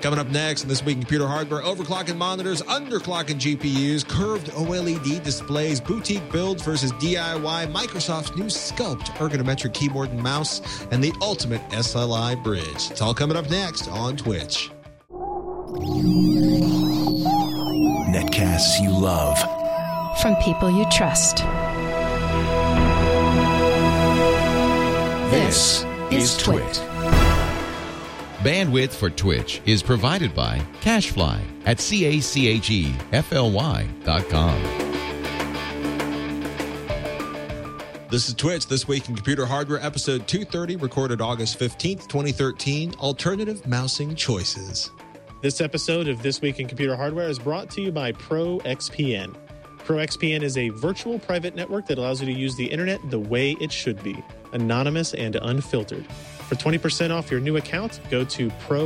Coming up next in This Week in Computer Hardware, overclocking monitors, underclocking GPUs, curved OLED displays, boutique builds versus DIY, Microsoft's new Sculpt ergonometric keyboard and mouse, and the ultimate SLI bridge. It's all coming up next on Twitch. Netcasts you love. From people you trust. This is Twit. Bandwidth for Twitch is provided by CacheFly at CACHEFLY.com. This is Twitch, This Week in Computer Hardware, episode 230, recorded August 15th, 2013, Alternative Mousing Choices. This episode of This Week in Computer Hardware is brought to you by ProXPN. ProXPN is a virtual private network that allows you to use the internet the way it should be, anonymous and unfiltered. For 20% off your new account, go to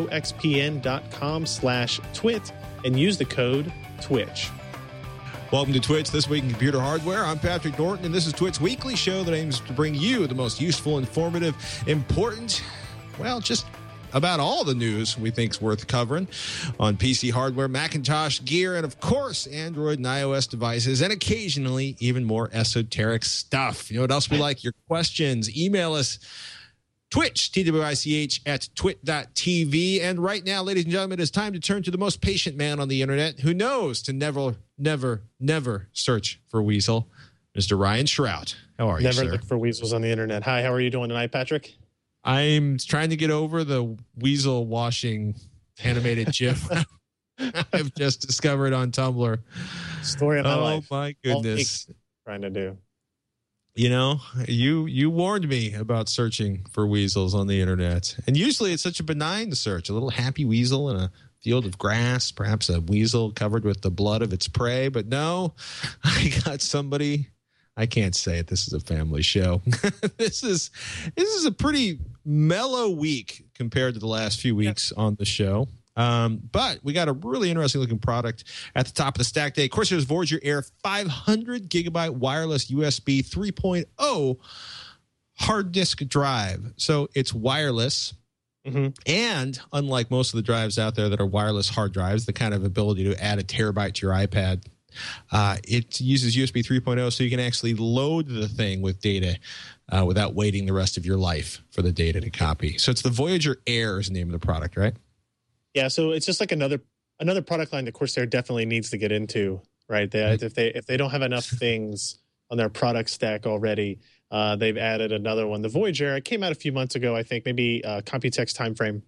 proxpn.com/twit and use the code TWITCH. Welcome to Twitch, This Week in Computer Hardware. I'm Patrick Norton, and this is Twitch's weekly show that aims to bring you the most useful, informative, important, well, just about all the news we think is worth covering on PC hardware, Macintosh gear, and of course, Android and iOS devices, and occasionally even more esoteric stuff. You know what else we like? Your questions. Email us. Twitch, TWICH at twit.tv. And right now, ladies and gentlemen, it is time to turn to the most patient man on the internet who knows to never search for Weasel, Mr. Ryan Shrout. How are you, sir? Never look for weasels on the internet. Hi, how are you doing tonight, Patrick? I'm trying to get over the weasel washing animated GIF I've just discovered on Tumblr. Story of my life. Oh, my goodness. Trying to do. You know, you warned me about searching for weasels on the internet. And usually it's such a benign search. A little happy weasel in a field of grass, perhaps a weasel covered with the blood of its prey. But no, I got somebody. I can't say it. This is a family show. This is a pretty mellow week compared to the last few weeks on the show. But we got a really interesting looking product at the top of the stack today. Of course, there's Voyager Air 500 gigabyte wireless USB 3.0 hard disk drive. So it's wireless. Mm-hmm. And unlike most of the drives out there that are wireless hard drives, the kind of ability to add a terabyte to your iPad, it uses USB 3.0, so you can actually load the thing with data without waiting the rest of your life for the data to copy. So it's the Voyager Air is the name of the product, right? Yeah, so it's just like another product line that Corsair definitely needs to get into, right? If they don't have enough things on their product stack already, they've added another one. The Voyager, it came out a few months ago, I think, maybe Computex timeframe,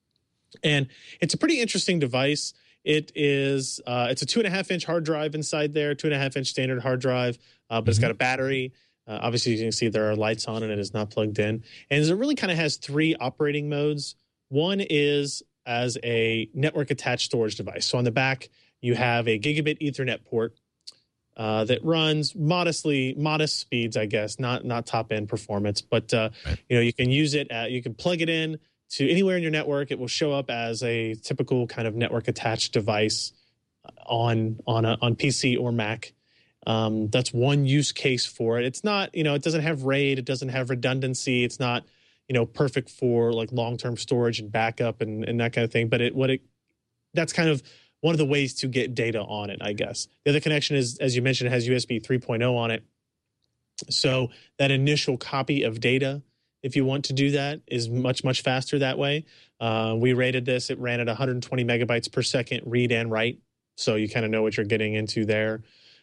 and it's a pretty interesting device. It is it's a 2.5-inch hard drive inside there, 2.5-inch standard hard drive, but it's got a battery. Obviously, you can see there are lights on it. It is not plugged in, and it really kind of has three operating modes. One is as a network attached storage device. So on the back, you have a gigabit Ethernet port that runs modest speeds, I guess, not top end performance, but you can use it. You can plug it in to anywhere in your network. It will show up as a typical kind of network attached device on PC or Mac. That's one use case for it. It's not, it doesn't have RAID, it doesn't have redundancy, it's not perfect for like long-term storage and backup and that kind of thing. But that's kind of one of the ways to get data on it, I guess. The other connection is, as you mentioned, it has USB 3.0 on it. So that initial copy of data, if you want to do that, is much, much faster that way. We rated this. It ran at 120 megabytes per second read and write. So you kind of know what you're getting into there.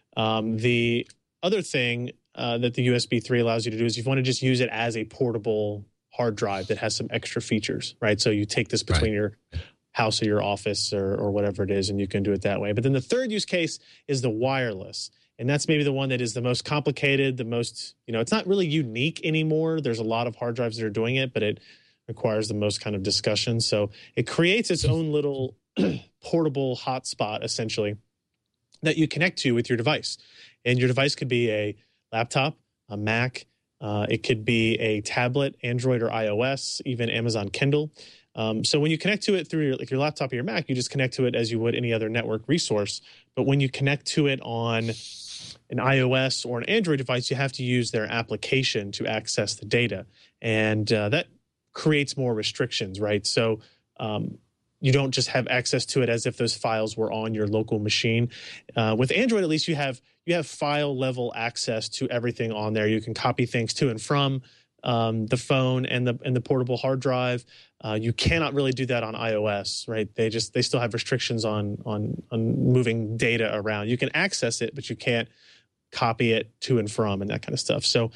The other thing that the USB 3 allows you to do is if you want to just use it as a portable hard drive that has some extra features, right? So you take this between your house or your office or whatever it is, and you can do it that way. But then the third use case is the wireless. And that's maybe the one that is the most complicated, the most, it's not really unique anymore. There's a lot of hard drives that are doing it, but it requires the most kind of discussion. So it creates its own little portable hotspot, essentially, that you connect to with your device. And your device could be a laptop, a Mac, it could be a tablet, Android or iOS, even Amazon Kindle. So when you connect to it through your laptop or your Mac, you just connect to it as you would any other network resource. But when you connect to it on an iOS or an Android device, you have to use their application to access the data. And that creates more restrictions, right? So you don't just have access to it as if those files were on your local machine. With Android, at least you have file level access to everything on there. You can copy things to and from the phone and the portable hard drive. You cannot really do that on iOS, right? They still have restrictions on moving data around. You can access it, but you can't copy it to and from and that kind of stuff. So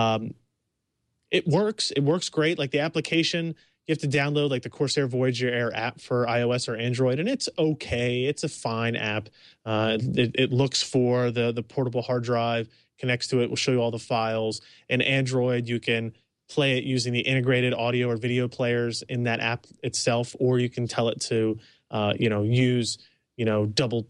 it works. It works great. Like the application, you have to download like the Corsair Voyager Air app for iOS or Android, and it's okay. It's a fine app. It looks for the portable hard drive, connects to it, will show you all the files. In Android, you can play it using the integrated audio or video players in that app itself, or you can tell it to, use, double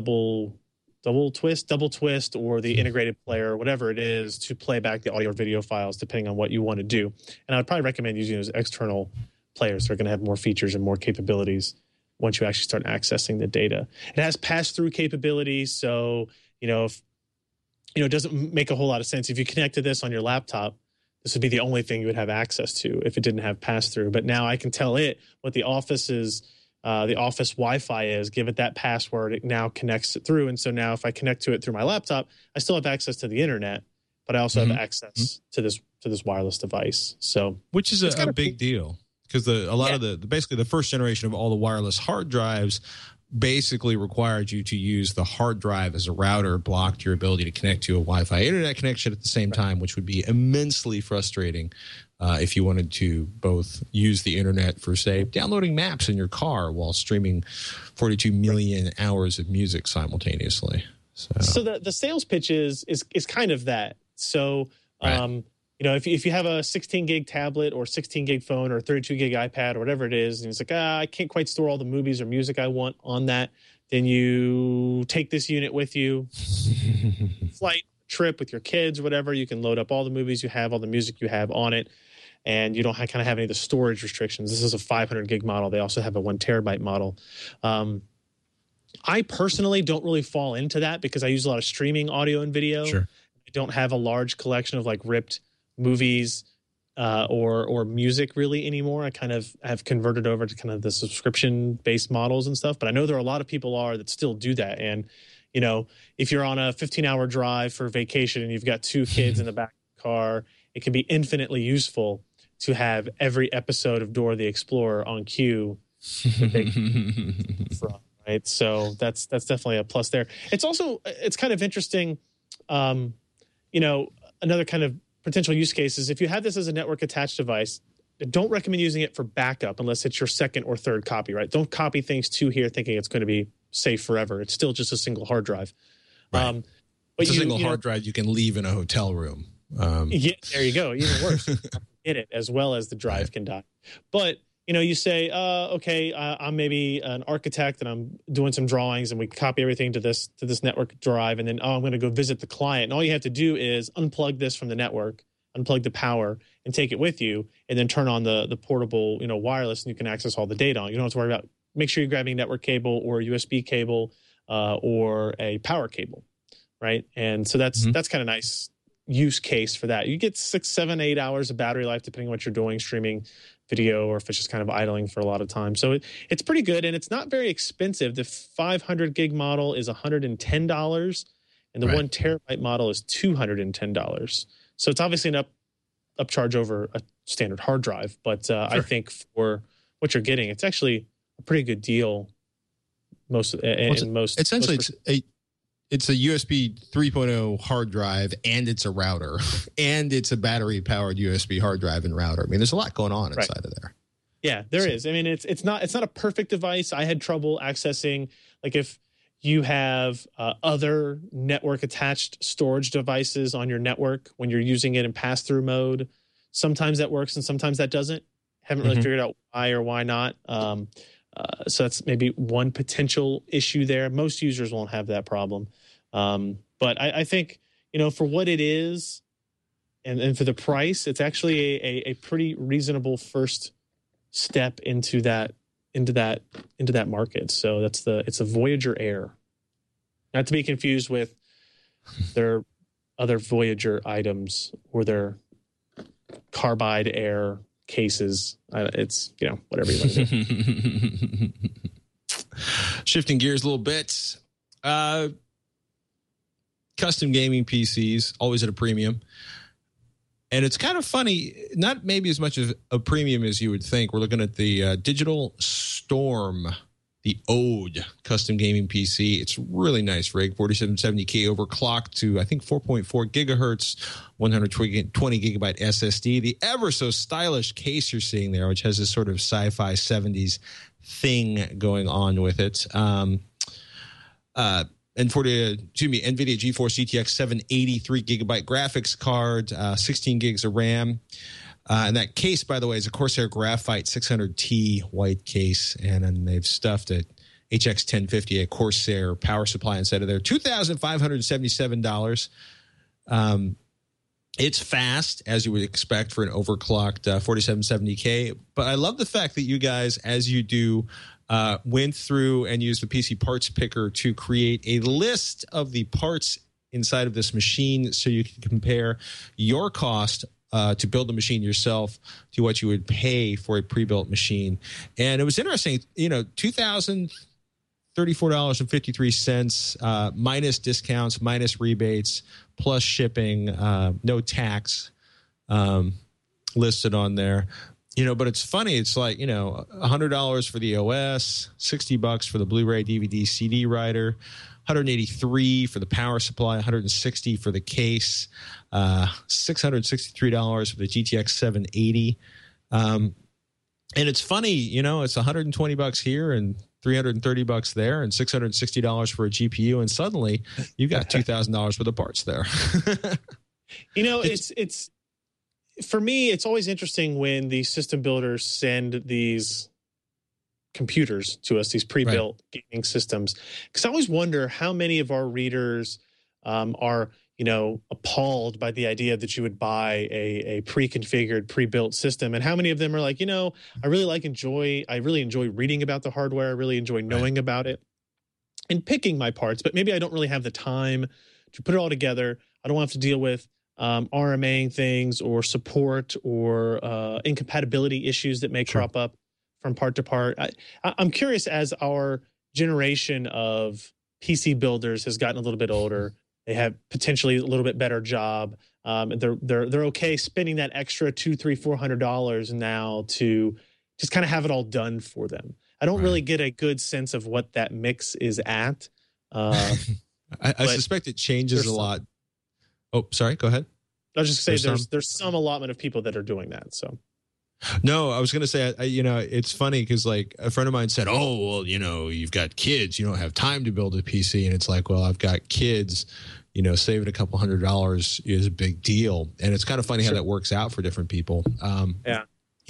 twist, or the integrated player, whatever it is, to play back the audio or video files, depending on what you want to do. And I would probably recommend using those external players. They're going to have more features and more capabilities once you actually start accessing the data. It has pass-through capabilities, so if it doesn't make a whole lot of sense if you connect to this on your laptop. This would be the only thing you would have access to if it didn't have pass-through. But now I can tell it what the office Wi-Fi is, give it that password, it now connects it through. And so now if I connect to it through my laptop, I still have access to the internet, but I also have access to this wireless device. So, which is a big deal, because basically the first generation of all the wireless hard drives basically required you to use the hard drive as a router, blocked your ability to connect to a Wi-Fi internet connection at the same time, which would be immensely frustrating if you wanted to both use the internet for, say, downloading maps in your car while streaming 42 million hours of music simultaneously. So the sales pitch is kind of that. So, if you have a 16 gig tablet or 16 gig phone or 32 gig iPad or whatever it is, and it's like, I can't quite store all the movies or music I want on that, then you take this unit with you, flight, trip with your kids, whatever. You can load up all the movies you have, all the music you have on it, and you don't have any of the storage restrictions. This is a 500 gig model. They also have a 1 terabyte model. I personally don't really fall into that because I use a lot of streaming audio and video. Sure. I don't have a large collection of like ripped movies or music really anymore. I kind of have converted over to kind of the subscription based models and stuff, but I know there are a lot of people that still do that. And if you're on a 15-hour drive for vacation and you've got 2 kids in the back of the car, it can be infinitely useful to have every episode of Dora the Explorer on cue. Right, so that's definitely a plus there. It's kind of interesting. Another kind of potential use case is if you have this as a network attached device, don't recommend using it for backup unless it's your second or third copy, right? Don't copy things to here thinking it's going to be safe forever. It's still just a single hard drive. Right. But it's a single hard drive you can leave in a hotel room. Yeah, there you go. Even worse, get it as well as the drive can die. But you say, okay, I'm maybe an architect and I'm doing some drawings, and we copy everything to this network drive, and then I'm going to go visit the client. And all you have to do is unplug this from the network, unplug the power, and take it with you, and then turn on the portable, wireless, and you can access all the data on. You don't have to worry about. Make sure you're grabbing network cable or a USB cable or a power cable, right? And so that's kind of nice use case for that. You get 6, 7, 8 hours of battery life depending on what you're doing, streaming video, or if it's just kind of idling for a lot of time. So it's pretty good, and it's not very expensive. The 500 gig model is $110, and the 1 terabyte model is $210. So it's obviously an upcharge over a standard hard drive, but sure. I think for what you're getting, it's actually a pretty good deal. It's a USB 3.0 hard drive, and it's a router, and it's a battery-powered USB hard drive and router. I mean, there's a lot going on inside of there. Yeah, there is. I mean, it's not a perfect device. I had trouble accessing, like if you have other network-attached storage devices on your network when you're using it in pass-through mode. Sometimes that works, and sometimes that doesn't. Haven't really figured out why or why not. So that's maybe one potential issue there. Most users won't have that problem. But I think, for what it is and for the price, it's actually a pretty reasonable first step into that market. So it's a Voyager Air, not to be confused with their other Voyager items or their Carbide Air cases. It's, whatever you want to do. Shifting gears a little bit. Custom gaming PCs, always at a premium. And it's kind of funny, not maybe as much as a premium as you would think. We're looking at the Digital Storm, the Ode custom gaming PC. It's really nice rig, 4770K overclocked to, I think, 4.4 gigahertz, 120 gigabyte SSD. The ever so stylish case you're seeing there, which has this sort of sci-fi 70s thing going on with it. NVIDIA GeForce GTX 783 gigabyte graphics card, 16 gigs of RAM. And that case, by the way, is a Corsair Graphite 600T white case. And then they've stuffed a HX 1050, a Corsair power supply inside of there. $2,577. It's fast, as you would expect for an overclocked 4770K. But I love the fact that you guys, as you do, went through and used the PC parts picker to create a list of the parts inside of this machine so you can compare your cost to build the machine yourself to what you would pay for a pre-built machine. And it was interesting, $2,034.53 minus discounts, minus rebates, plus shipping, no tax listed on there. But it's funny. It's like, $100 for the OS, $60 for the Blu-ray, DVD, CD writer, $183 for the power supply, $160 for the case, $663 for the GTX 780. And it's funny, it's $120 here and $330 there and $660 for a GPU. And suddenly you've got $2,000 worth of parts there. It's for me, it's always interesting when the system builders send these computers to us, these pre-built gaming systems, because I always wonder how many of our readers are, appalled by the idea that you would buy a pre-configured, pre-built system, and how many of them are like, I really enjoy reading about the hardware, I really enjoy knowing about it and picking my parts, but maybe I don't really have the time to put it all together. I don't have to deal with RMAing things or support or incompatibility issues that may crop up from part to part. I'm curious, as our generation of PC builders has gotten a little bit older, they have potentially a little bit better job. They're okay spending that extra $200-$400 now to just kind of have it all done for them. I don't really get a good sense of what that mix is at. I suspect it changes a lot. Oh, sorry. Go ahead. I was just going to say there's some allotment of people that are doing that. So, no, I was going to say, it's funny because like a friend of mine said, "Oh, well, you've got kids, you don't have time to build a PC," and it's like, well, I've got kids. Saving a couple $100 is a big deal, and it's kind of funny how that works out for different people. And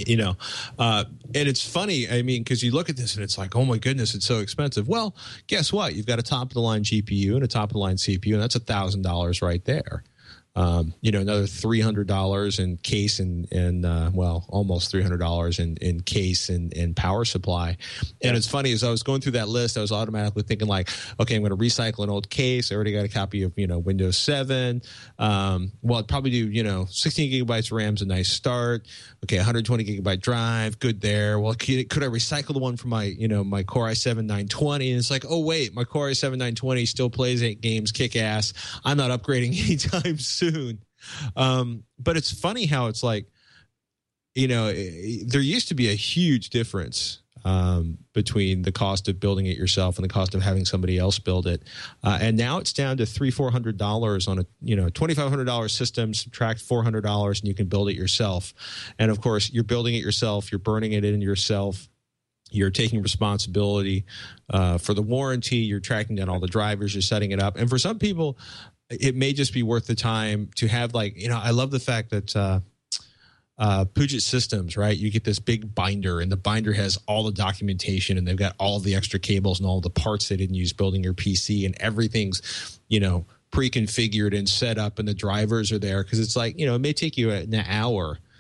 it's funny, because you look at this and it's like, oh my goodness, it's so expensive. Well, guess what? You've got a top of the line GPU and a top of the line CPU, and that's $1,000 right there. Another $300 in case and almost $300 in case and power supply. And it's funny, as I was going through that list, I was automatically thinking like, okay, I'm going to recycle an old case. I already got a copy of, Windows 7. I'd probably do, 16 gigabytes of RAM's a nice start. Okay. 120 gigabyte drive. Good there. Well, could I recycle the one from my, my Core i7-920? And it's like, oh wait, my Core i7-920 still plays 8 games, kick ass. I'm not upgrading anytime soon. But it's funny how it's like, there used to be a huge difference between the cost of building it yourself and the cost of having somebody else build it. And now it's down to $300-$400 on a, $2,500 system, subtract $400 and you can build it yourself. And of course, you're building it yourself. You're burning it in yourself. You're taking responsibility for the warranty. You're tracking down all the drivers. You're setting it up. And for some people, it may just be worth the time to have I love the fact that Puget Systems, right? You get this big binder and the binder has all the documentation and they've got all the extra cables and all the parts they didn't use building your PC and everything's, pre-configured and set up and the drivers are there. Cause it's like, it may take you an hour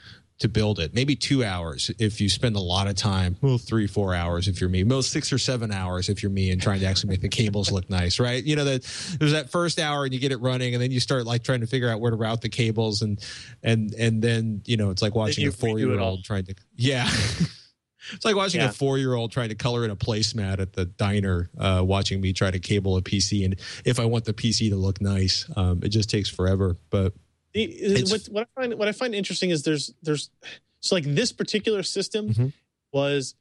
to build it. Maybe 2 hours if you spend a lot of time. Well, 3-4 hours if you're me. Most 6 or 7 hours if you're me, and trying to actually make the cables look nice, right? You know, that there's that first hour and you get it running, and then you start like trying to figure out where to route the cables, and then you know, it's like watching a 4-year-old trying to It's like watching a 4-year-old trying to color in a placemat at the diner, watching me try to cable a PC. And if I want the PC to look nice, it just takes forever. But what I find interesting is there's so like this particular system was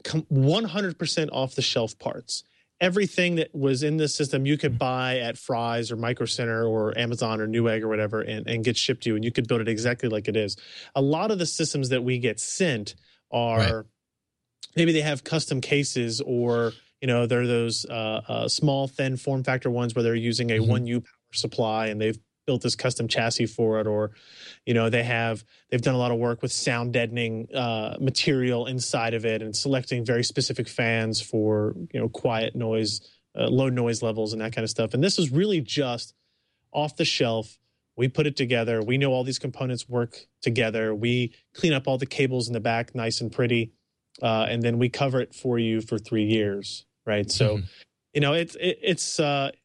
100% off the shelf parts. Everything that was in this system you could buy at Fry's or Micro Center or Amazon or Newegg or whatever, and get shipped to you, and you could build it exactly like it is. A lot of the systems that we get sent are maybe they have custom cases, or you know, they're those small, thin form factor ones where they're using a 1U power supply and they've built this custom chassis for it, or you know, they've done a lot of work with sound deadening material inside of it and selecting very specific fans for, you know, quiet noise, low noise levels and that kind of stuff. And this is really just off the shelf. We put it together. We know all these components work together. We clean up all the cables in the back nice and pretty. And then we cover it for you for 3 years, right? So, you know, it's.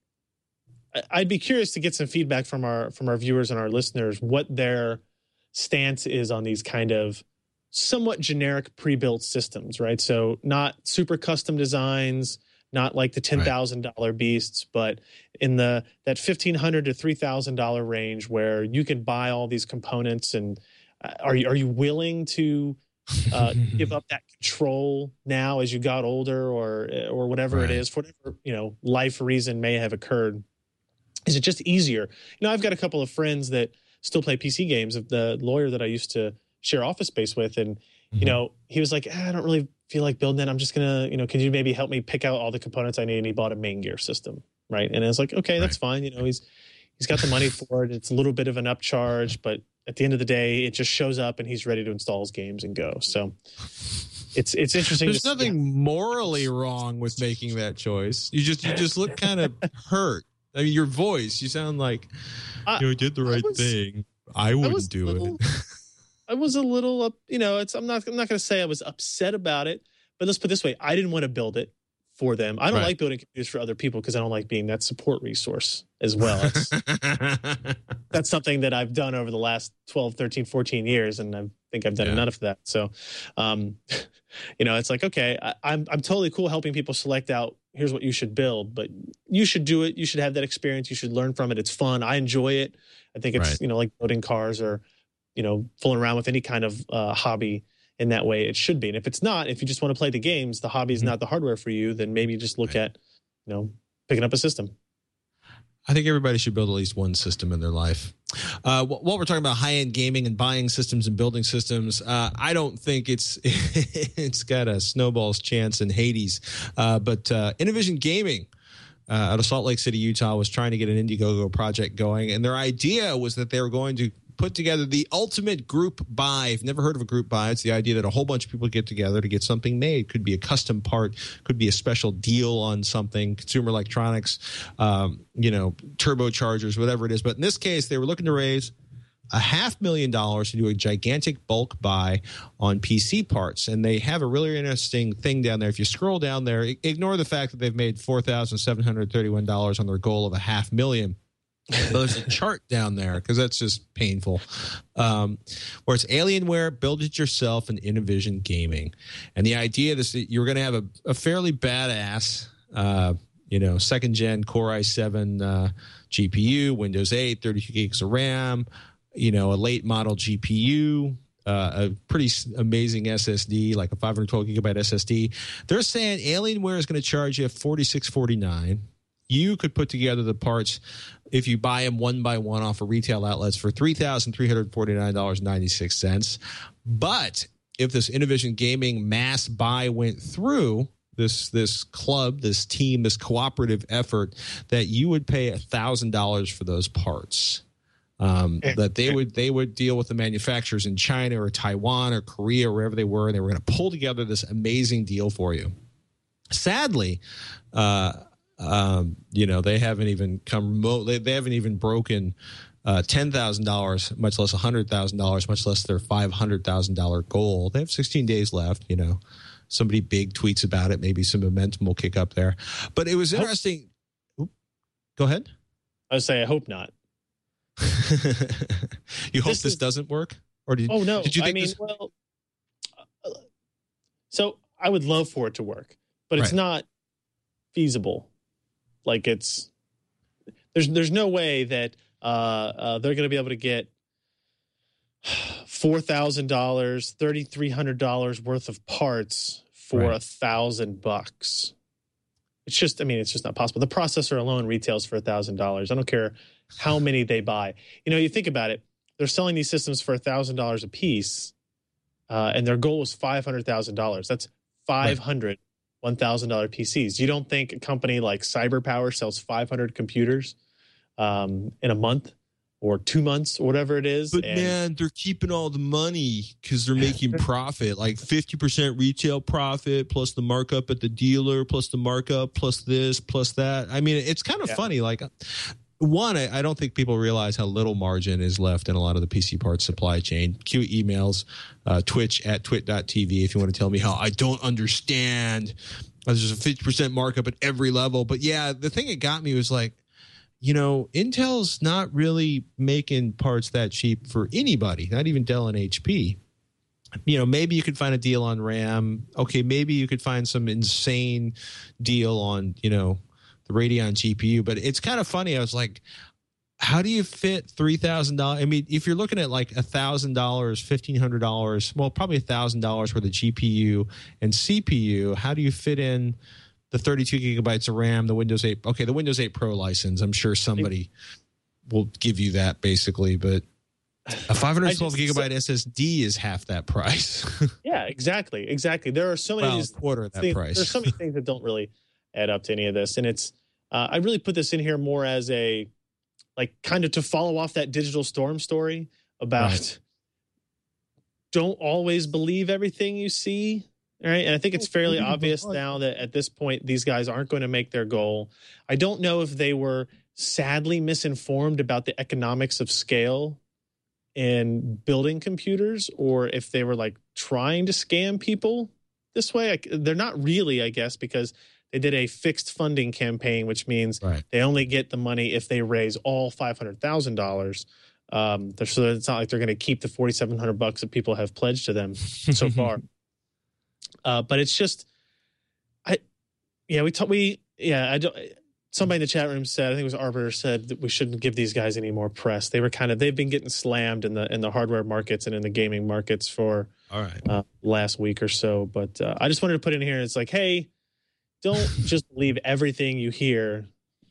I'd be curious to get some feedback from our viewers and our listeners what their stance is on these kind of somewhat generic pre-built systems, right? So not super custom designs, not like the $10,000 beasts, but in that $1,500 to $3,000 range where you can buy all these components. And are you willing to give up that control now as you got older, or whatever it is, for whatever, you know, life reason may have occurred? Is it just easier? You know, I've got a couple of friends that still play PC games. Of the lawyer that I used to share office space with, and you know, he was like, I don't really feel like building it. I'm just gonna, you know, could you maybe help me pick out all the components I need? And he bought a main gear system, right? And I was like, okay, that's fine. You know, he's got the money for it. It's a little bit of an upcharge, but at the end of the day, it just shows up and he's ready to install his games and go. So it's interesting. There's nothing morally wrong with making that choice. You just look kind of hurt. I mean, your voice, you sound like you did the right thing. I wouldn't do it. I was a little, you know, I'm not going to say I was upset about it, but let's put it this way. I didn't want to build it for them. I don't like building computers for other people because I don't like being that support resource as well. That's something that I've done over the last 12, 13, 14 years, and I think I've done enough of that. So, you know, it's like, okay, I'm totally cool helping people select out, here's what you should build, but you should do it. You should have that experience. You should learn from it. It's fun. I enjoy it. I think it's, you know, like building cars or, you know, fooling around with any kind of hobby in that way. It should be. And if it's not, if you just want to play the games, the hobby is not the hardware for you, then maybe just look at, you know, picking up a system. I think everybody should build at least one system in their life. While we're talking about high-end gaming and buying systems and building systems, I don't think it's got a snowball's chance in Hades. But Innovision Gaming out of Salt Lake City, Utah, was trying to get an Indiegogo project going, and their idea was that they were going to put together the ultimate group buy. If you've never heard of a group buy, it's the idea that a whole bunch of people get together to get something made. Could be a custom part, could be a special deal on something, consumer electronics, you know, turbochargers, whatever it is. But in this case, they were looking to raise $500,000 to do a gigantic bulk buy on PC parts. And they have a really interesting thing down there. If you scroll down there, ignore the fact that they've made $4,731 on their goal of $500,000. There's a chart down there because that's just painful. Where it's Alienware, build it yourself, and Innovision Gaming. And the idea is that you're going to have a fairly badass, you know, second gen Core i7 GPU, Windows 8, 32 gigs of RAM, you know, a late model GPU, a pretty amazing SSD, like a 512 gigabyte SSD. They're saying Alienware is going to charge you $46.49. You could put together the parts if you buy them one by one off of retail outlets for $3,349.96. But if this Innovision Gaming mass buy went through, this club, this team, this cooperative effort, that you would pay $1,000 for those parts. That they would deal with the manufacturers in China or Taiwan or Korea, wherever they were, and they were going to pull together this amazing deal for you. Sadly, you know, they haven't even come remote. They haven't even broken $10,000, much less $100,000, much less their $500,000 goal. They have 16 days left. Somebody big tweets about it. Maybe some momentum will kick up there. But it was interesting. Go ahead. I would say I hope not. You hope this doesn't work? Or did you think so I would love for it to work, but it's not feasible. Like there's no way that they're going to be able to get $4,000, $3,300 worth of parts for $1,000. It's just not possible. The processor alone retails for $1,000. I don't care how many they buy. You think about it. They're selling these systems for $1,000 a piece, and their goal is $500,000. That's 500 $1,000 PCs. You don't think a company like CyberPower sells 500 computers in a month or 2 months or whatever it is? But man, they're keeping all the money because they're making profit, like 50% retail profit plus the markup at the dealer plus the markup plus this plus that. I mean, it's kind of funny. Like, one, I don't think people realize how little margin is left in a lot of the PC parts supply chain. Cue emails, twitch@twit.tv if you want to tell me how I don't understand. There's a 50% markup at every level. But yeah, the thing that got me was like, Intel's not really making parts that cheap for anybody, not even Dell and HP. Maybe you could find a deal on RAM. Okay, maybe you could find some insane deal on, the Radeon GPU, but it's kind of funny. I was like, how do you fit $3,000? I mean, if you're looking at like $1,000, $1,500, well, probably $1,000 worth of GPU and CPU, how do you fit in the 32 gigabytes of RAM, the Windows 8? Okay, the Windows 8 Pro license, I'm sure somebody will give you that basically, but a 512 gigabyte SSD is half that price. Yeah, exactly. There are so many quarter of that price. There's so many things that don't really add up to any of this, and it's I really put this in here more as a kind of to follow off that Digital Storm story about don't always believe everything you see. All right. And I think it's fairly obvious now that at this point, these guys aren't going to make their goal. I don't know if they were sadly misinformed about the economics of scale in building computers or if they were trying to scam people this way. They're not really, I guess, because they did a fixed funding campaign, which means they only get the money if they raise all $500,000. So it's not like they're going to keep the $4,700 that people have pledged to them so far. But it's just, somebody in the chat room said, I think it was Arbiter said that we shouldn't give these guys any more press. They've been getting slammed in the hardware markets and in the gaming markets for last week or so. But I just wanted to put in here, it's like, hey, don't just believe everything you hear.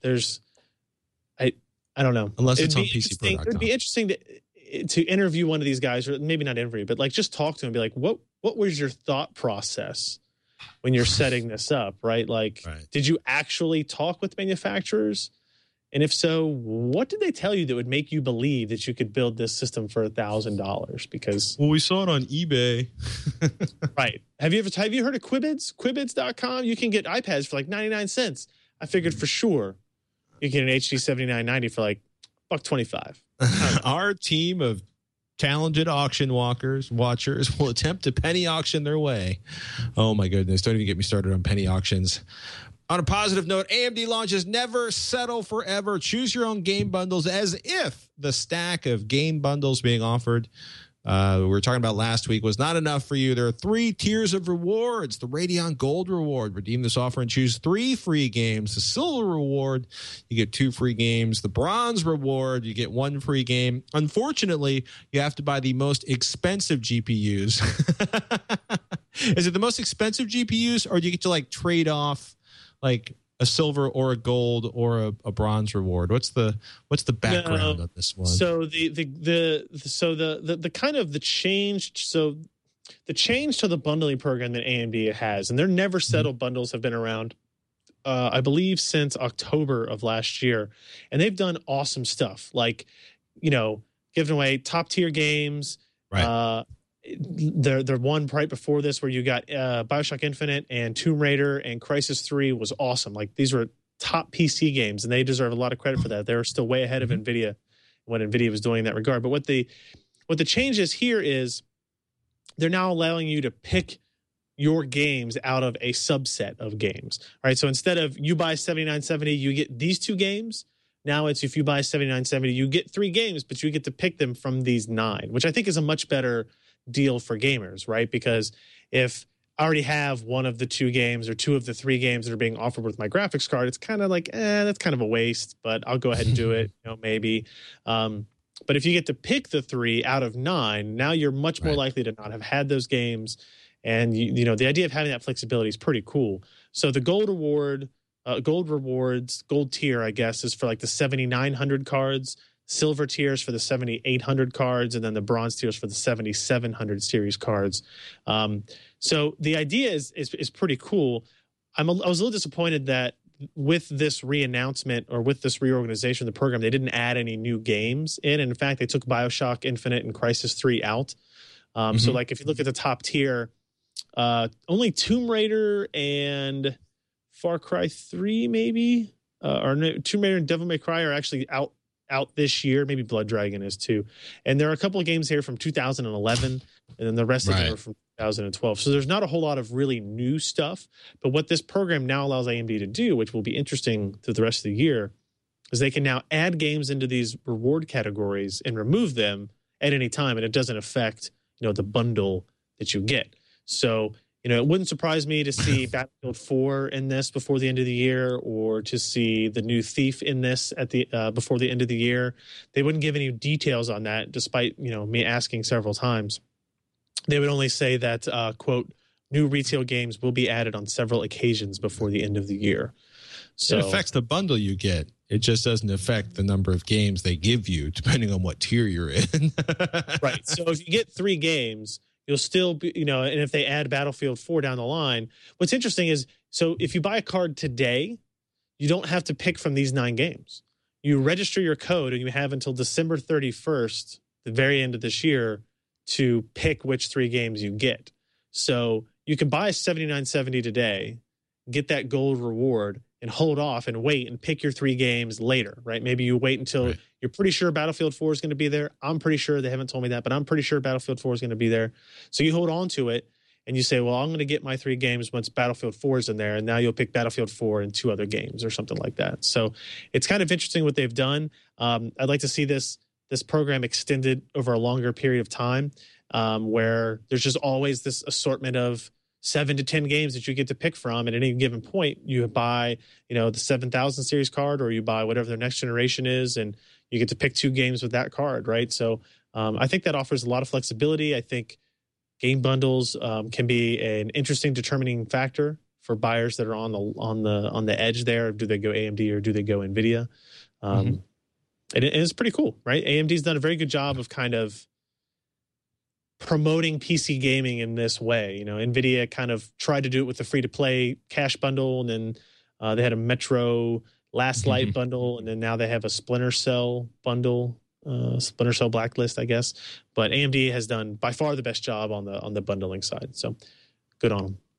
I don't know. Unless it's on PCPro.com. It'd be interesting to interview one of these guys, or maybe not interview, but just talk to him and be like, what was your thought process when you're setting this up, right? Did you actually talk with manufacturers? And if so, what did they tell you that would make you believe that you could build this system for $1,000? Because we saw it on eBay. Right. Have you heard of Quibids? Quibids.com? You can get iPads for 99 cents. I figured for sure you get an HD 7990 for $1.25. Our team of talented auction watchers will attempt to penny auction their way. Oh my goodness. Don't even get me started on penny auctions. On a positive note, AMD launches Never Settle Forever. Choose your own game bundles as if the stack of game bundles being offered we were talking about last week was not enough for you. There are 3 tiers of rewards. The Radeon Gold reward. Redeem this offer and choose 3 free games. The Silver reward, you get 2 free games. The Bronze reward, you get 1 free game. Unfortunately, you have to buy the most expensive GPUs. Is it the most expensive GPUs, or do you get to trade off a silver or a gold or a bronze reward? What's the background of this one? So the kind of the change. So the change to the bundling program that AMD has, and their Never Settle bundles have been around, I believe, since October of last year, and they've done awesome stuff, giving away top tier games. Right. The one right before this where you got BioShock Infinite and Tomb Raider and Crysis 3 was awesome. These were top PC games, and they deserve a lot of credit for that. They're still way ahead of NVIDIA what NVIDIA was doing in that regard. But what the change is here is they're now allowing you to pick your games out of a subset of games, right? So instead of you buy 7970, you get these 2 games. Now it's if you buy 7970, you get 3 games, but you get to pick them from these 9, which I think is a much better deal for gamers, right? Because if I already have one of the 2 games or 2 of the 3 games that are being offered with my graphics card, it's kind of like, that's kind of a waste, but I'll go ahead and do it, maybe. But if you get to pick the 3 out of 9, now you're much more likely to not have had those games. And, the idea of having that flexibility is pretty cool. So the gold tier, I guess, is for like the 7,900 cards. Silver tiers for the 7,800 cards, and then the bronze tiers for the 7,700 series cards. So the idea is pretty cool. I was a little disappointed that with this reannouncement or with this reorganization of the program, they didn't add any new games in. And in fact, they took BioShock Infinite and Crysis 3 out. So like if you look at the top tier, only Tomb Raider and Far Cry 3 maybe, or no, Tomb Raider and Devil May Cry are actually out this year. Maybe Blood Dragon is too. And there are a couple of games here from 2011, and then the rest of them are from 2012. So there's not a whole lot of really new stuff. But what this program now allows AMD to do, which will be interesting through the rest of the year, is they can now add games into these reward categories and remove them at any time, and it doesn't affect the bundle that you get. So it wouldn't surprise me to see Battlefield 4 in this before the end of the year, or to see the new Thief in this at the before the end of the year. They wouldn't give any details on that, despite me asking several times. They would only say that quote, new retail games will be added on several occasions before the end of the year. So it affects the bundle you get. It just doesn't affect the number of games they give you, depending on what tier you're in. Right. So if you get 3 games, you'll still be, and if they add Battlefield 4 down the line, what's interesting is, so if you buy a card today, you don't have to pick from these 9 games. You register your code and you have until December 31st, the very end of this year, to pick which 3 games you get. So you can buy 7970 today, get that gold reward, and hold off and wait and pick your 3 games later, right? Maybe you wait until you're pretty sure Battlefield 4 is going to be there. I'm pretty sure, they haven't told me that, but I'm pretty sure Battlefield 4 is going to be there. So you hold on to it and you say, well, I'm going to get my 3 games once Battlefield 4 is in there. And now you'll pick Battlefield 4 and 2 other games or something like that. So it's kind of interesting what they've done. I'd like to see this program extended over a longer period of time, where there's just always this assortment of 7 to 10 games that you get to pick from. And at any given point, you buy, the 7000 series card, or you buy whatever their next generation is, and you get to pick 2 games with that card, right? So I think that offers a lot of flexibility. I think game bundles can be an interesting determining factor for buyers that are on the edge there. Do they go AMD or do they go NVIDIA? And it's pretty cool, right? AMD's done a very good job of kind of promoting PC gaming in this way. NVIDIA kind of tried to do it with the free-to-play cash bundle, and then they had a Metro Last Light bundle, and then now they have a Splinter Cell bundle, Splinter Cell Blacklist, I guess. But AMD has done by far the best job on the bundling side, so good on them.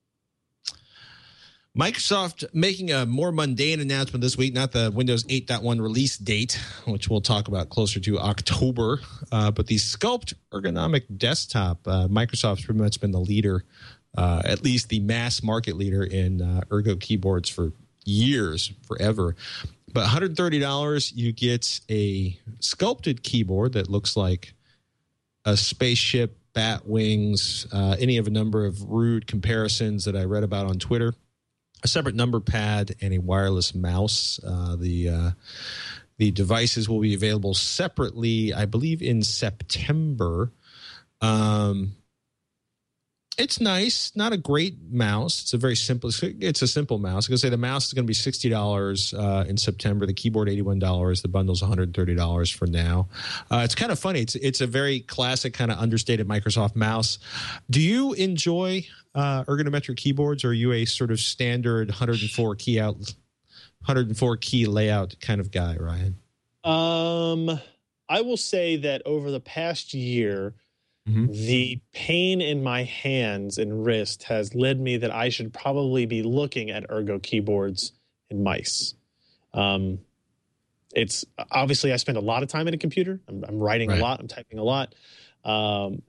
Microsoft making a more mundane announcement this week, not the Windows 8.1 release date, which we'll talk about closer to October, but the Sculpt ergonomic desktop. Microsoft's pretty much been the leader, at least the mass market leader in ergo keyboards for years, forever. But $130, you get a sculpted keyboard that looks like a spaceship, bat wings, any of a number of rude comparisons that I read about on Twitter. A separate number pad and a wireless mouse. The devices will be available separately, I believe, in September. It's nice. Not a great mouse. It's a very simple. It's a simple mouse. I'm going to say the mouse is going to be $60 in September. The keyboard $81. The bundle's $130 for now. It's kind of funny. It's a very classic kind of understated Microsoft mouse. Do you enjoy ergonometric keyboards, or are you a sort of standard 104 key layout kind of guy, Ryan? I will say that over the past year, the pain in my hands and wrist has led me that I should probably be looking at ergo keyboards and mice. It's obviously I spend a lot of time at a computer. I'm writing a lot. I'm typing a lot. I'm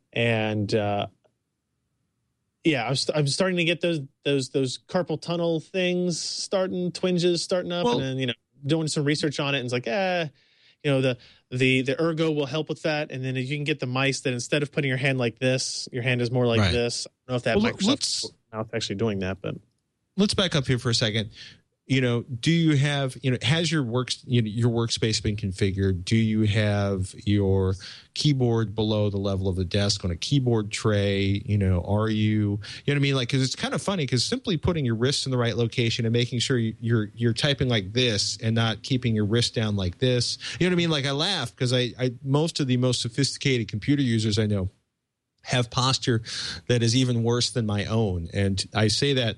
starting to get those carpal tunnel things twinges starting up, and then doing some research on it, and it's like, the ergo will help with that, and then you can get the mice that instead of putting your hand like this, your hand is more like this. I don't know if that Microsoft Mouth actually doing that, but let's back up here for a second. Do you have, has your workspace been configured? Do you have your keyboard below the level of the desk on a keyboard tray? Are you, what I mean? Like, cause it's kind of funny because simply putting your wrists in the right location and making sure you're typing like this and not keeping your wrist down like this. You know what I mean? Like I laugh because most of the most sophisticated computer users I know have posture that is even worse than my own. And I say that,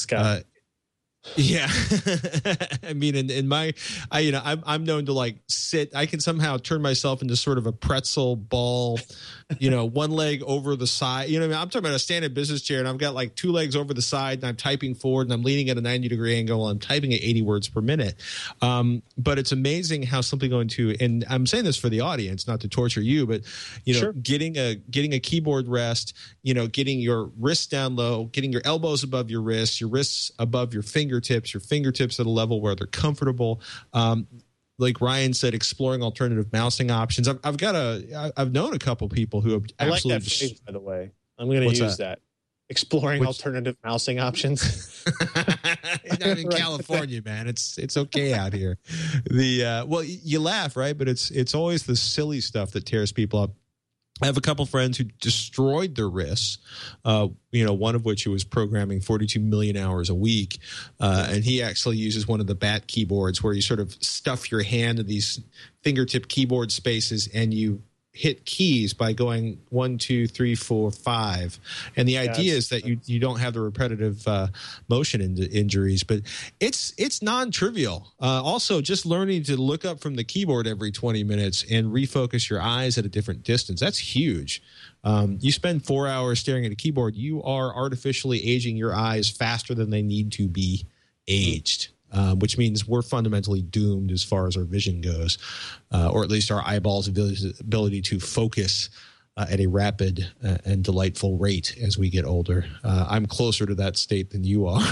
yeah. I mean, I'm known to like sit. I can somehow turn myself into sort of a pretzel ball, one leg over the side. I'm talking about a standard business chair, and I've got like two legs over the side, and I'm typing forward, and I'm leaning at a 90-degree angle. And I'm typing at 80 words per minute. But it's amazing how something going to, and I'm saying this for the audience, not to torture you, but sure. getting a keyboard rest, getting your wrists down low, getting your elbows above your wrists above your fingertips at a level where they're comfortable. Like Ryan said, exploring alternative mousing options. I've known a couple people who have absolutely. I like that phrase, by the way. I'm going to use that. Exploring alternative mousing options. Not in California, man. It's okay out here. You laugh, right? But it's always the silly stuff that tears people up. I have a couple friends who destroyed their wrists, one of which who was programming 42 million hours a week. And he actually uses one of the BAT keyboards where you sort of stuff your hand in these fingertip keyboard spaces and you hit keys by going 1, 2, 3, 4, 5. And the idea is that you don't have the repetitive motion injuries, but it's non-trivial. Also, just learning to look up from the keyboard every 20 minutes and refocus your eyes at a different distance. That's huge. You spend 4 hours staring at a keyboard, you are artificially aging your eyes faster than they need to be aged. Which means we're fundamentally doomed as far as our vision goes, or at least our eyeballs' ability to focus at a rapid and delightful rate as we get older. I'm closer to that state than you are.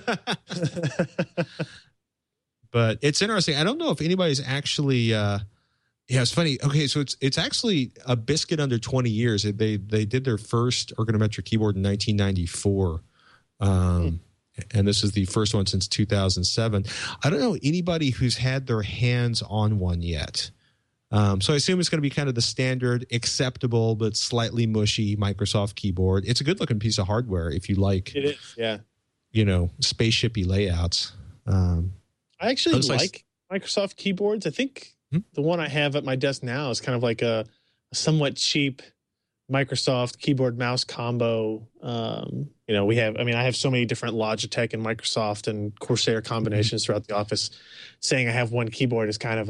But it's interesting. I don't know if anybody's actually it's funny. Okay, so it's actually a biscuit under 20 years. They did their first ergonometric keyboard in 1994. And this is the first one since 2007. I don't know anybody who's had their hands on one yet. So I assume it's going to be kind of the standard, acceptable, but slightly mushy Microsoft keyboard. It's a good-looking piece of hardware if you like. It is, yeah. Spaceshipy layouts. I actually like Microsoft keyboards. I think the one I have at my desk now is kind of like a somewhat cheap Microsoft keyboard mouse combo. I have so many different Logitech and Microsoft and Corsair combinations throughout the office. Saying I have one keyboard is kind of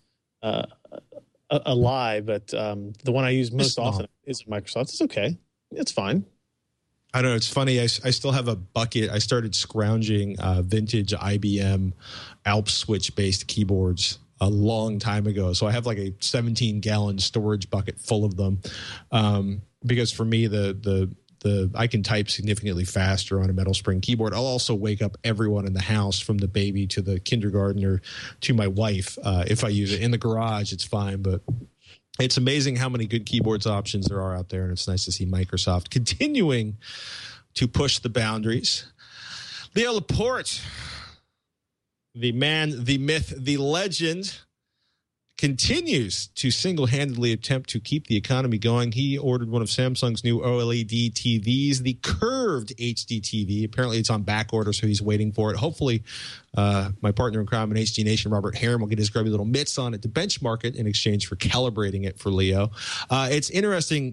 a lie, but the one I use most often is Microsoft. It's okay. It's fine. I don't know. It's funny. I still have a bucket. I started scrounging vintage IBM Alps Switch based keyboards a long time ago. So I have like a 17-gallon storage bucket full of them. Because for me, the I can type significantly faster on a metal spring keyboard. I'll also wake up everyone in the house, from the baby to the kindergartner to my wife. If I use it in the garage, it's fine. But it's amazing how many good keyboards options there are out there. And it's nice to see Microsoft continuing to push the boundaries. Leo Laporte, the man, the myth, the legend, continues to single-handedly attempt to keep the economy going. He ordered one of Samsung's new OLED TVs, the curved HD TV. Apparently, it's on back order, so he's waiting for it. Hopefully, my partner in crime in HD Nation, Robert Harron, will get his grubby little mitts on it to benchmark it in exchange for calibrating it for Leo. It's interesting.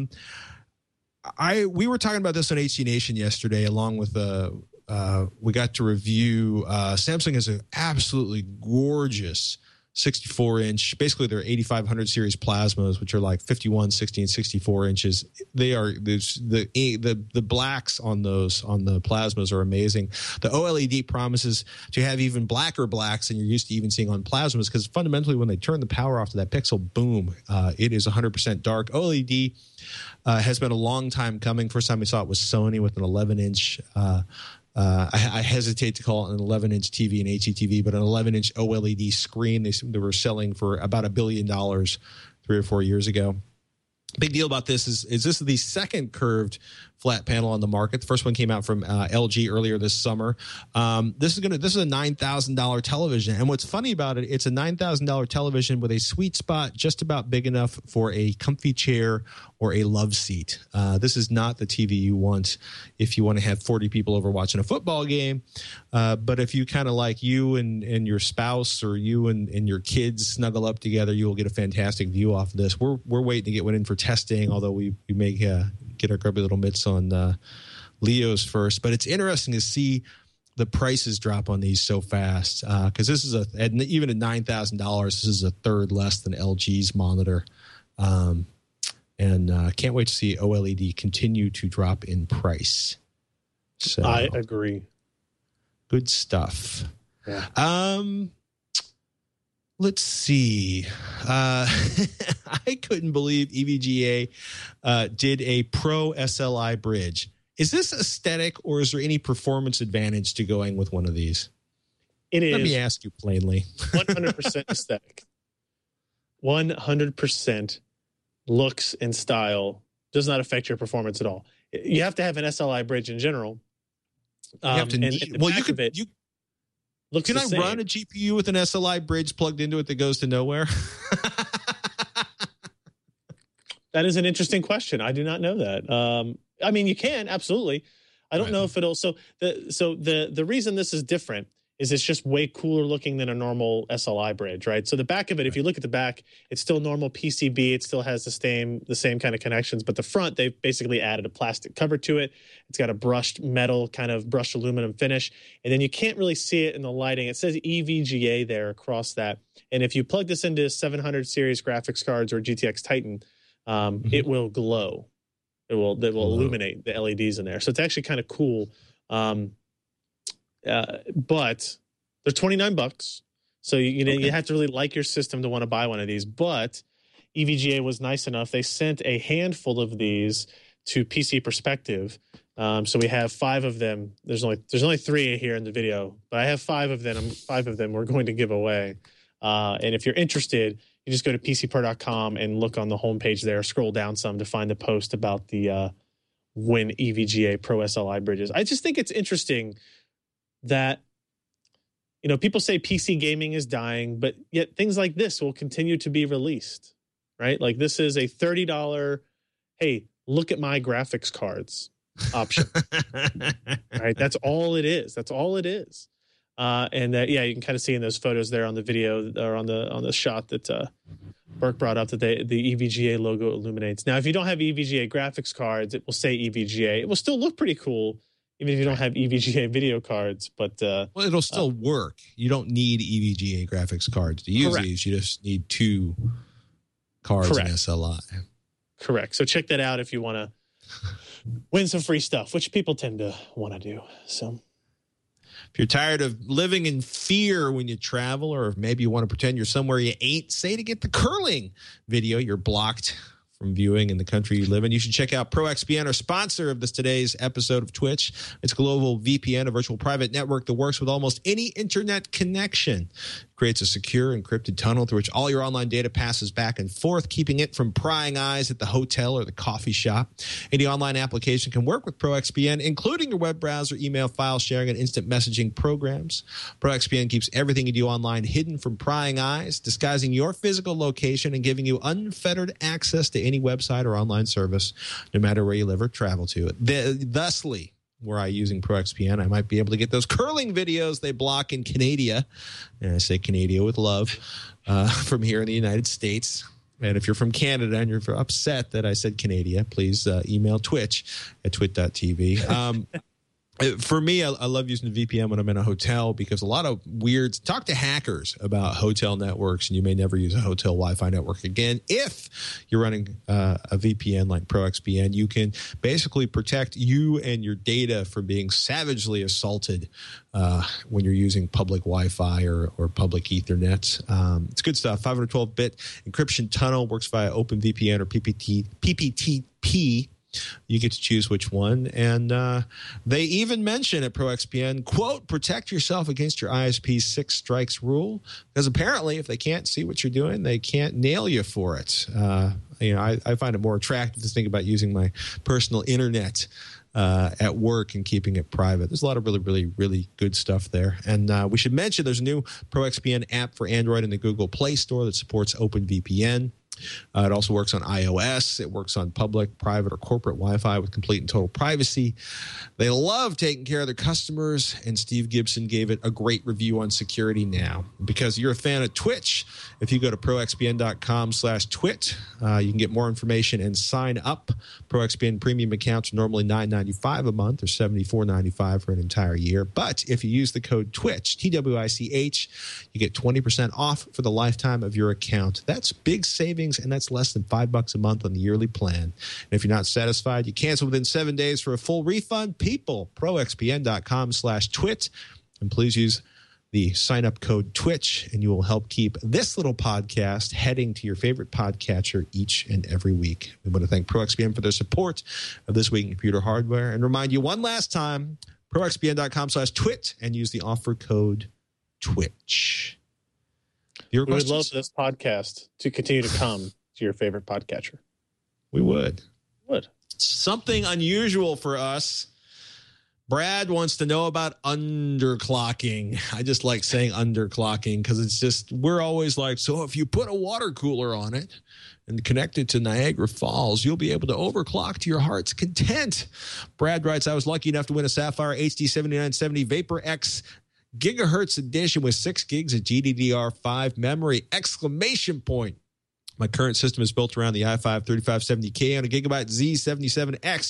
We were talking about this on HD Nation yesterday, along with we got to review. Samsung has an absolutely gorgeous 64-inch. Basically, they're 8500 series plasmas, which are like 51, 60, and 64 inches. They are the blacks on those on the plasmas are amazing. The OLED promises to have even blacker blacks than you're used to even seeing on plasmas, because fundamentally, when they turn the power off to that pixel, boom, it is 100% dark. OLED has been a long time coming. First time we saw it was Sony with an 11-inch. I hesitate to call it an 11-inch TV and HDTV, but an 11-inch OLED screen. They were selling for about $1 billion 3 or 4 years ago. Big deal about this is this is the second curved flat panel on the market. The first one came out from LG earlier this summer. This is a $9,000 television, and what's funny about it, it's a $9,000 television with a sweet spot just about big enough for a comfy chair or a love seat. This is not the TV you want if you want to have 40 people over watching a football game. But if you kind of like you and your spouse or you and your kids snuggle up together, you will get a fantastic view off of this. We're waiting to get one in for testing, although we may get our grubby little mitts on Leo's first. But it's interesting to see the prices drop on these so fast, because this is even at $9,000, this is a third less than LG's monitor. And can't wait to see OLED continue to drop in price. So I agree. Good stuff. Yeah. Let's see. I couldn't believe EVGA did a Pro SLI bridge. Is this aesthetic, or is there any performance advantage to going with one of these? It is. Let me ask you plainly. 100% aesthetic. 100% looks and style does not affect your performance at all. You have to have an SLI bridge in general. You have to looks Can the I same. run a GPU with an SLI bridge plugged into it that goes to nowhere? That is an interesting question. I do not know that. I mean, you can, absolutely. I don't know if it'll. So the reason this is different is it's just way cooler looking than a normal SLI bridge, right? So the back of it, if you look at the back, it's still normal PCB. It still has the same kind of connections, but the front, they've basically added a plastic cover to it. It's got a brushed metal, kind of brushed aluminum finish, and then you can't really see it in the lighting. It says EVGA there across that, and if you plug this into 700 series graphics cards or GTX Titan, it will glow. It will illuminate the LEDs in there. So it's actually kind of cool. But they're $29. So you have to really like your system to want to buy one of these. But EVGA was nice enough. They sent a handful of these to PC Perspective. So we have 5 of them. There's only 3 here in the video, but I have 5 of them. 5 of them we're going to give away. And if you're interested, you just go to PCPer.com and look on the homepage there. Scroll down some to find the post about the Win EVGA Pro SLI bridges. I just think it's interesting that people say PC gaming is dying, but yet things like this will continue to be released, right? Like this is a $30, hey, look at my graphics cards option, right? That's all it is. That's all it is. And you can kind of see in those photos there on the video or on the shot that Burke brought up that the EVGA logo illuminates. Now, if you don't have EVGA graphics cards, it will say EVGA. It will still look pretty cool, even if you don't have EVGA video cards. But it'll still work. You don't need EVGA graphics cards to use these. You just need 2 cards in SLI. Correct. So check that out if you want to win some free stuff, which people tend to want to do. So if you're tired of living in fear when you travel, or if maybe you want to pretend you're somewhere you ain't, say to get the curling video you're blocked from viewing in the country you live in, you should check out ProXPN, our sponsor of today's episode of Twitch. It's global VPN, a virtual private network that works with almost any internet connection. It creates a secure encrypted tunnel through which all your online data passes back and forth, keeping it from prying eyes at the hotel or the coffee shop. Any online application can work with ProXPN, including your web browser, email, file sharing, and instant messaging programs. ProXPN keeps everything you do online hidden from prying eyes, disguising your physical location and giving you unfettered access to any website or online service, no matter where you live or travel to. Thusly, were I using ProXPN, I might be able to get those curling videos they block in Canada. And I say Canada with love from here in the United States. And if you're from Canada and you're upset that I said Canada, please email Twitch at twit.tv. For me, I love using the VPN when I'm in a hotel because a lot of talk to hackers about hotel networks, and you may never use a hotel Wi-Fi network again. If you're running a VPN like ProXPN, you can basically protect you and your data from being savagely assaulted when you're using public Wi-Fi or public Ethernet. It's good stuff. 512-bit encryption tunnel works via OpenVPN or PPTP. You get to choose which one. And they even mention at ProXPN, quote, protect yourself against your ISP's 6 strikes rule. Because apparently if they can't see what you're doing, they can't nail you for it. I find it more attractive to think about using my personal internet at work and keeping it private. There's a lot of really, really, really good stuff there. And we should mention there's a new ProXPN app for Android in the Google Play Store that supports OpenVPN. It also works on iOS. It works on public, private, or corporate Wi-Fi with complete and total privacy. They love taking care of their customers, and Steve Gibson gave it a great review on security now. Because you're a fan of Twitch, if you go to proxpn.com/twit, you can get more information and sign up. ProXPN premium accounts are normally $9.95 a month or $74.95 for an entire year. But if you use the code TWICH, TWICH, you get 20% off for the lifetime of your account. That's big savings, and that's less than $5 a month on the yearly plan. And if you're not satisfied, you cancel within 7 days for a full refund. People, proxpn.com/twit, and please use the sign-up code TWICH, and you will help keep this little podcast heading to your favorite podcatcher each and every week. We want to thank ProXPN for their support of This Week in Computer Hardware, and remind you one last time, proxpn.com/twit, and use the offer code TWICH. We would love this podcast to continue to come to your favorite podcatcher. We would. Would. Something unusual for us. Brad wants to know about underclocking. I just like saying underclocking because it's just, we're always like, so if you put a water cooler on it and connect it to Niagara Falls, you'll be able to overclock to your heart's content. Brad writes, I was lucky enough to win a Sapphire HD 7970 Vapor X Gigahertz edition with 6 gigs of GDDR5 memory! Exclamation point. My current system is built around the i5 3570K on a Gigabyte Z77X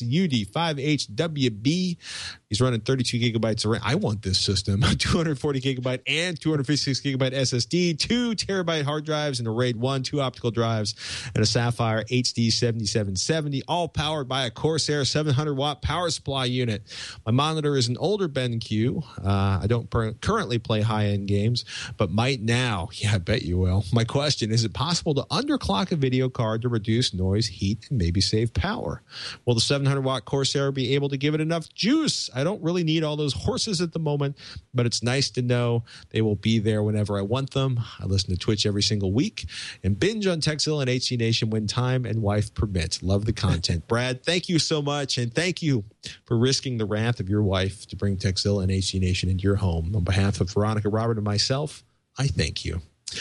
UD5HWB. He's running 32 gigabytes of RAM. I want this system. 240 gigabyte and 256 gigabyte SSD, 2 terabyte hard drives, and a RAID 1, 2 optical drives, and a Sapphire HD 7770, all powered by a Corsair 700-watt power supply unit. My monitor is an older BenQ. I don't currently play high-end games, but might now. Yeah, I bet you will. My question, is it possible to underclock a video card to reduce noise, heat, and maybe save power? Will the 700-watt Corsair be able to give it enough juice? I don't really need all those horses at the moment, but it's nice to know they will be there whenever I want them. I listen to Twitch every single week and binge on Texil and HC Nation when time and wife permit. Love the content. Brad, thank you so much, and thank you for risking the wrath of your wife to bring Texil and HC Nation into your home. On behalf of Veronica, Robert, and myself, I thank you.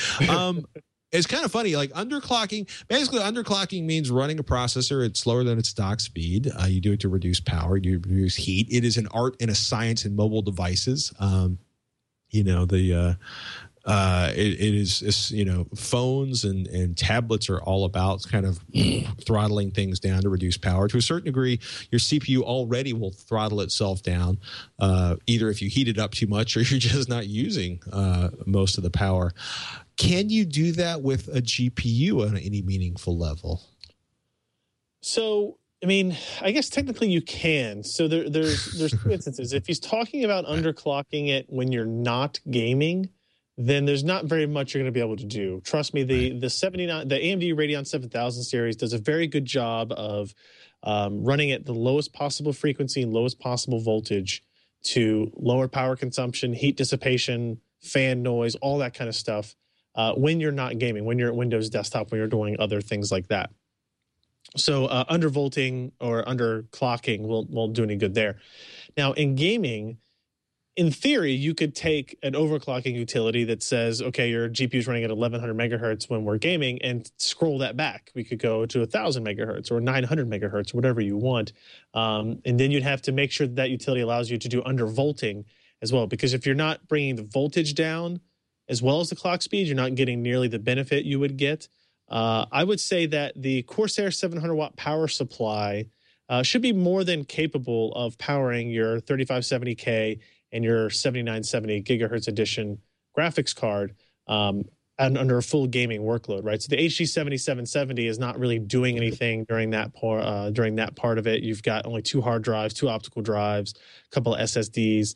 It's kind of funny, like underclocking. Basically, underclocking means running a processor at slower than its stock speed. You do it to reduce power, you reduce heat. It is an art and a science in mobile devices. It is phones and tablets are all about kind of throttling things down to reduce power. To a certain degree, your CPU already will throttle itself down, either if you heat it up too much or you're just not using most of the power. Can you do that with a GPU on any meaningful level? So, I mean, I guess technically you can. So there's two instances. If he's talking about underclocking it when you're not gaming, then there's not very much you're going to be able to do. Trust me, the AMD Radeon 7000 series does a very good job of running at the lowest possible frequency and lowest possible voltage to lower power consumption, heat dissipation, fan noise, all that kind of stuff. When you're not gaming, when you're at Windows desktop, when you're doing other things like that. So undervolting or underclocking won't do any good there. Now, in gaming, in theory, you could take an overclocking utility that says, okay, your GPU is running at 1100 megahertz when we're gaming, and scroll that back. We could go to 1000 megahertz or 900 megahertz, whatever you want. And then you'd have to make sure that utility allows you to do undervolting as well, because if you're not bringing the voltage down as well as the clock speed, you're not getting nearly the benefit you would get. I would say that the Corsair 700-watt power supply should be more than capable of powering your 3570K and your 7970 gigahertz edition graphics card and under a full gaming workload, right? So the HD 7770 is not really doing anything during that part of it. You've got only 2 hard drives, 2 optical drives, a couple of SSDs.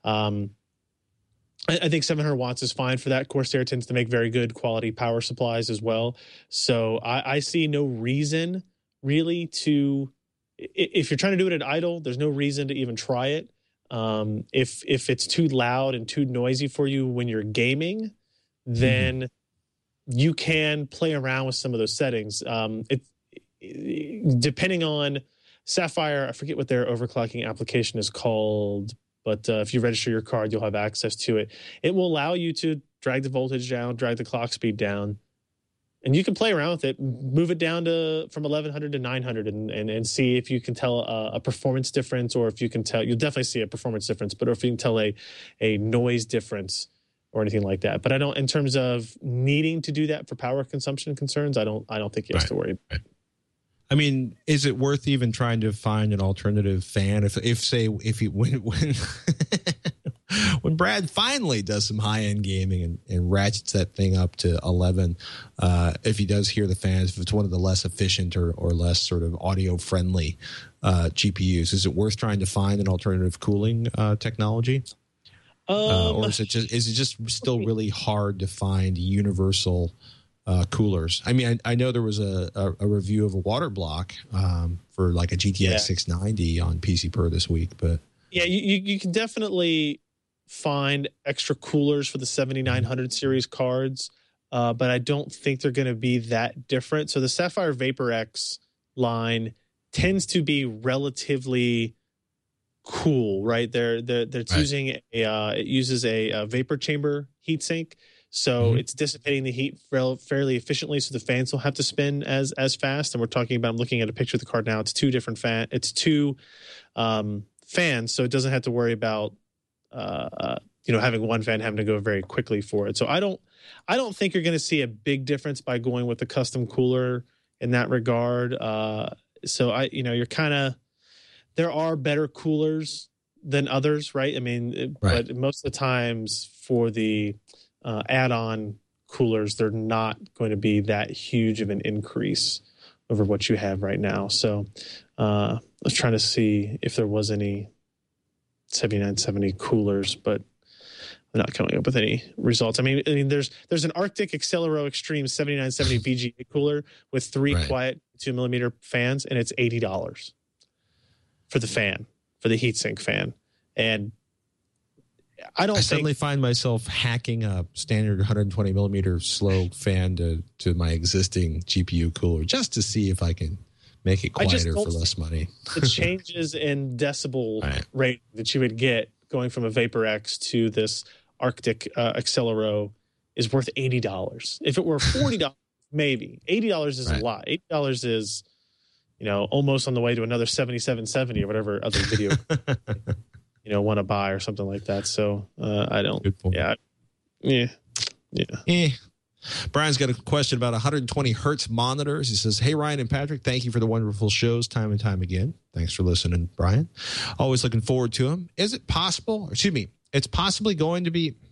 I think 700 watts is fine for that. Corsair tends to make very good quality power supplies as well. So I see no reason really to, if you're trying to do it at idle, there's no reason to even try it. If it's too loud and too noisy for you when you're gaming, then you can play around with some of those settings. Depending on Sapphire, I forget what their overclocking application is called, but if you register your card, you'll have access to it. It will allow you to drag the voltage down, drag the clock speed down, and you can play around with it, move it down to from 1100 to 900 and see if you can tell a performance difference, or if you can tell, you'll definitely see a performance difference, but if you can tell a noise difference or anything like that. But I don't, in terms of needing to do that for power consumption concerns, I don't think you have to worry about it. I mean, is it worth even trying to find an alternative fan? When Brad finally does some high-end gaming and ratchets that thing up to 11, if he does hear the fans, if it's one of the less efficient or less sort of audio-friendly GPUs, is it worth trying to find an alternative cooling technology? Or is it just still really hard to find universal coolers? I mean, I know there was a review of a water block for like a GTX 690 on PC Per this week, but yeah, you can definitely find extra coolers for the 7900 series cards, but I don't think they're going to be that different. So the Sapphire VaporX line tends to be relatively cool, right? They're using it uses a vapor chamber heatsink, so it's dissipating the heat fairly efficiently, so the fans don't have to spin as fast. And we're talking about, I'm looking at a picture of the card now, it's two fans, so it doesn't have to worry about having one fan having to go very quickly for it. So I don't think you're going to see a big difference by going with the custom cooler in that regard. So you're kind of, there are better coolers than others, right? I mean, but most of the times for the add-on coolers, they're not going to be that huge of an increase over what you have right now. So I was trying to see if there was any 7970 coolers, but I'm not coming up with any results. I mean, there's an Arctic Accelero Extreme 7970 VGA cooler with 3 quiet 2mm fans, and it's $80 for the fan, for the heatsink fan. And I suddenly find myself hacking a standard 120 millimeter slow fan to my existing GPU cooler just to see if I can make it quieter for less money. The changes in decibel rate that you would get going from a VaporX to this Arctic Accelero is worth $80. If it were $40, maybe. $80 is a lot. $80 is, almost on the way to another 7770 or whatever other video want to buy or something like that. So I don't. Yeah. Brian's got a question about 120 hertz monitors. He says, "Hey, Ryan and Patrick, thank you for the wonderful shows time and time again." Thanks for listening, Brian. Always looking forward to them. Is it possible? It's possibly going to be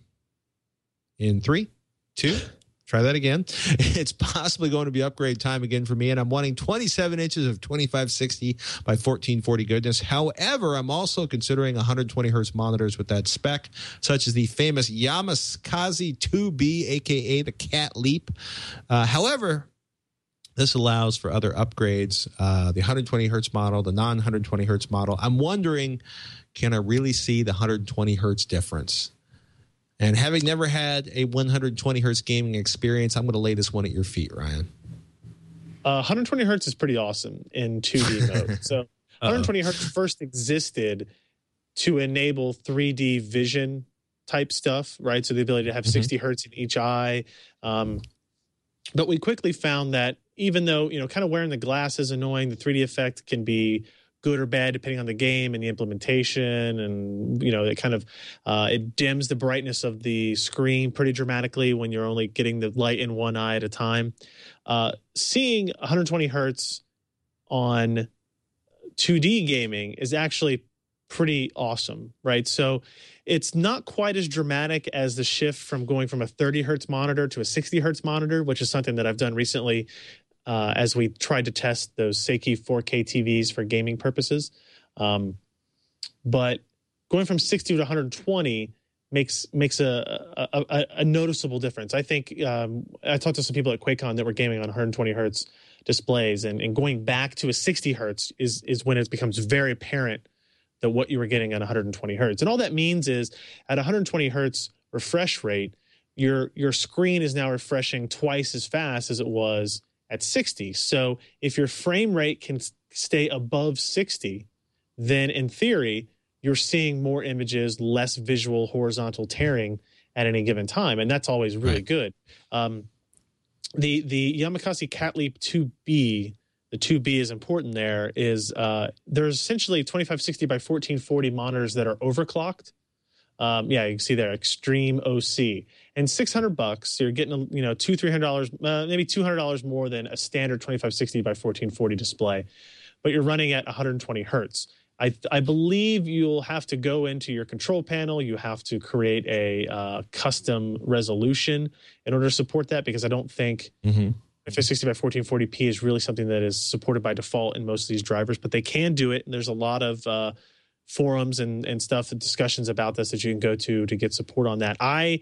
in 3, 2. Try that again. It's possibly going to be upgrade time again for me, and I'm wanting 27 inches of 2560 by 1440 goodness. However, I'm also considering 120 hertz monitors with that spec, such as the famous Yamaskaze 2B, aka the Cat Leap. However, this allows for other upgrades, the 120 hertz model, the non-120 hertz model. I'm wondering, can I really see the 120 hertz difference? And having never had a 120 hertz gaming experience, I'm going to lay this one at your feet, Ryan. 120 hertz is pretty awesome in 2D mode. So 120 hertz first existed to enable 3D vision type stuff, right? So the ability to have 60 hertz in each eye. But we quickly found that even though, kind of wearing the glass is annoying, the 3D effect can be good or bad depending on the game and the implementation, and it kind of it dims the brightness of the screen pretty dramatically when you're only getting the light in one eye at a time. Seeing 120 hertz on 2D gaming is actually pretty awesome, right? So it's not quite as dramatic as the shift from going from a 30 hertz monitor to a 60 hertz monitor, which is something that I've done recently as we tried to test those Seiki 4K TVs for gaming purposes. But going from 60 to 120 makes a noticeable difference. I think I talked to some people at QuakeCon that were gaming on 120 hertz displays, and going back to a 60 hertz is when it becomes very apparent that what you were getting at 120 hertz. And all that means is at 120 hertz refresh rate, your screen is now refreshing twice as fast as it was at 60. So if your frame rate can stay above 60, then in theory, you're seeing more images, less visual horizontal tearing at any given time. And that's always really good. The Yamakasi Cat Leap 2B, the 2B is important there, is there's essentially 2560 by 1440 monitors that are overclocked. You can see there, Extreme OC. And $600, so you're getting, $200-$300, maybe $200 more than a standard 2560 by 1440 display. But you're running at 120 hertz. I believe you'll have to go into your control panel. You have to create a custom resolution in order to support that, because I don't think 2560 by 1440p is really something that is supported by default in most of these drivers, but they can do it. And there's a lot of forums and stuff and discussions about this that you can go to get support on that. I'll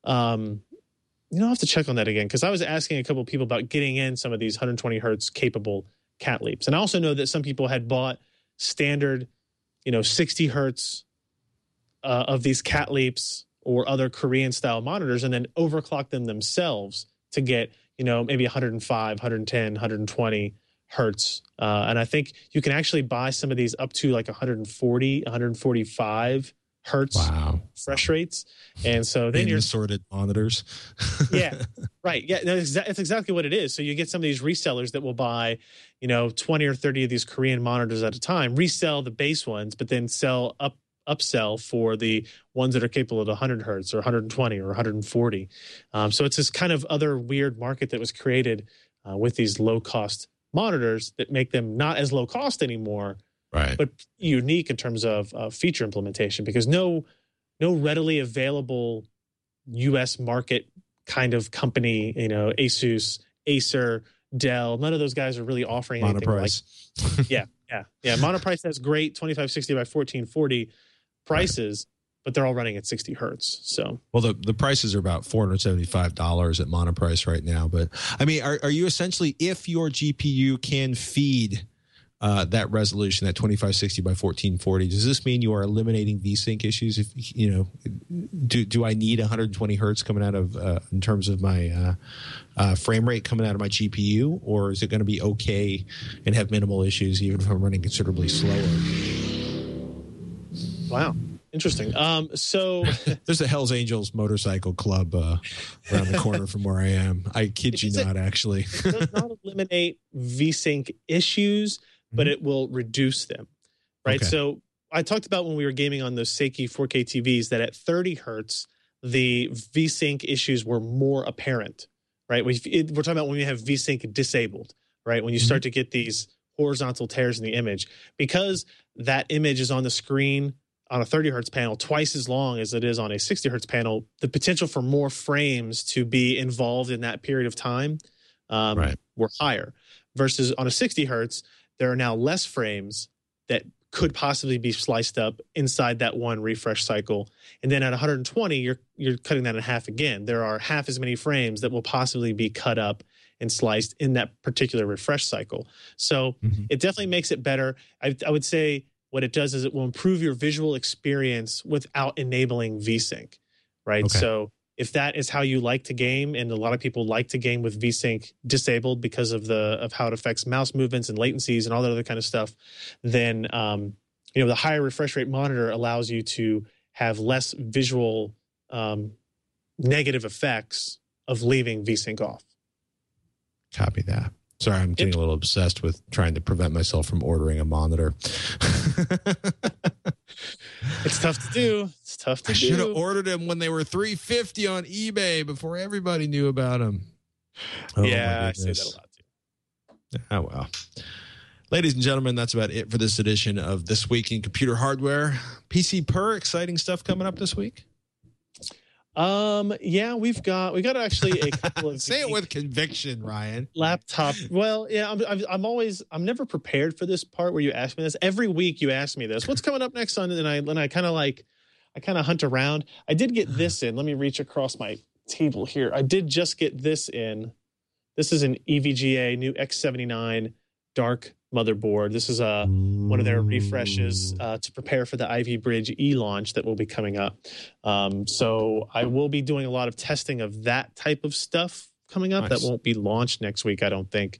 have to check on that again, because I was asking a couple of people about getting in some of these 120 hertz capable Cat Leaps. And I also know that some people had bought standard, 60 hertz of these Cat Leaps or other Korean style monitors, and then overclock them themselves to get, maybe 105, 110, 120 hertz. And I think you can actually buy some of these up to like 140, 145 hertz refresh rates. And so then you're assorted monitors. Yeah, right. Yeah, no, it's exactly what it is. So you get some of these resellers that will buy, 20 or 30 of these Korean monitors at a time, resell the base ones, but then upsell for the ones that are capable of 100 hertz or 120 or 140. So it's this kind of other weird market that was created with these low cost monitors that make them not as low cost anymore, right, but unique in terms of feature implementation, because no readily available U.S. market kind of company, Asus, Acer, Dell, none of those guys are really offering anything Monoprice. Yeah. Monoprice has great 2560 by 1440 prices, but they're all running at 60 hertz. So, well, the prices are about $475 at Monoprice right now. But I mean, are you essentially, if your GPU can feed that resolution, that 2560 by 1440, does this mean you are eliminating VSync issues? If do I need 120 hertz coming out of in terms of my frame rate coming out of my GPU, or is it going to be okay and have minimal issues even if I'm running considerably slower? Wow. Interesting. So there's a Hells Angels motorcycle club around the corner from where I am. I kid you not, actually. It does not eliminate VSync issues, but it will reduce them, right? Okay. So I talked about when we were gaming on those Seiki 4K TVs that at 30 hertz, the VSync issues were more apparent, right? We're talking about when we have VSync disabled, right? When you start to get these horizontal tears in the image, because that image is on the screen on a 30 hertz panel twice as long as it is on a 60 hertz panel, the potential for more frames to be involved in that period of time were higher. Versus on a 60 hertz, there are now less frames that could possibly be sliced up inside that one refresh cycle. And then at 120, you're cutting that in half again. There are half as many frames that will possibly be cut up and sliced in that particular refresh cycle. So it definitely makes it better. I would say what it does is it will improve your visual experience without enabling VSync, right? Okay. So if that is how you like to game, and a lot of people like to game with VSync disabled because of how it affects mouse movements and latencies and all that other kind of stuff, then the higher refresh rate monitor allows you to have less visual negative effects of leaving VSync off. Copy that. Sorry, I'm getting a little obsessed with trying to prevent myself from ordering a monitor. It's tough to do. I should have ordered them when they were $350 on eBay before everybody knew about them. Yeah, I say that a lot too. Oh, well. Ladies and gentlemen, that's about it for this edition of This Week in Computer Hardware. PC Per, exciting stuff coming up this week? Yeah, we got actually a couple of say it with conviction, Ryan. Laptop. Well, yeah, I'm never prepared for this part where you ask me this. Every week you ask me this. What's coming up next Sunday? And I kind of hunt around. I did get this in. Let me reach across my table here. I did just get this in. This is an EVGA new X79 dark motherboard. This is one of their refreshes to prepare for the Ivy Bridge E launch that will be coming up. So I will be doing a lot of testing of that type of stuff coming up. Nice. That won't be launched next week, I don't think.